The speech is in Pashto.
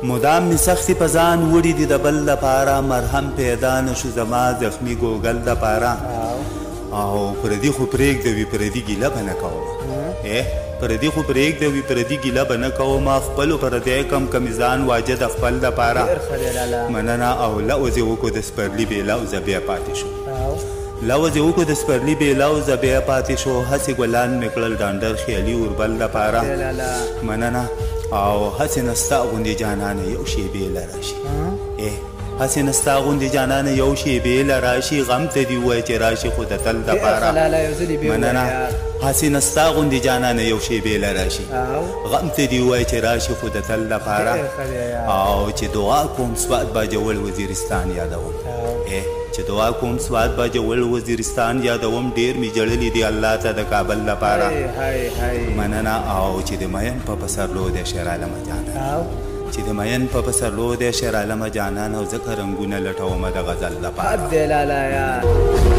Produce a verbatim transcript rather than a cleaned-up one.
مدام می سختی په ځان وړي دي د بل لپاره مرهم پیدا نشو زما زخمي ګوګل دپاره او پردي خو پرېږدوي پردي ګیله به نه کوم پردي خو پرېږدوي پردي ګیله به نه کوم خپلو پردی کم که مې ځان واجه د خپل دپاره مننه او لوز یې وکړو د سپرلي بې لوزه بیا پاتې شو لوز یې وکړو د سپرلي بې لوزه بیا پاتې شو هسې ګلان مې کړل ډانډر خیالي اوربل دپاره مننه او هسې نه ستا غوندې جانانه یو شېبې له راشي هسې نه ستا غوندې جانانه یو شېبې له راشي غم ته دې ووایه چې راشي خو د تل دپاره مننه هسې نه ستا غوندې جانانه یو شېبې له راشي غم ته دې ووایه چې راشي خو د تل دپاره او چې دعا کوم سوات باجول وزیرستان یادوم چې دعا کوم سوات باجول وزیرستان یادوم ډېر مې جړلي دي الله ته د کابل لپاره مننه او چې د مین په پسرلو دی شیرعالمه جانان چې د مین په پسرلو دی شیرعالمه جانان او ځکه رنګونه لټومه د غزل لپاره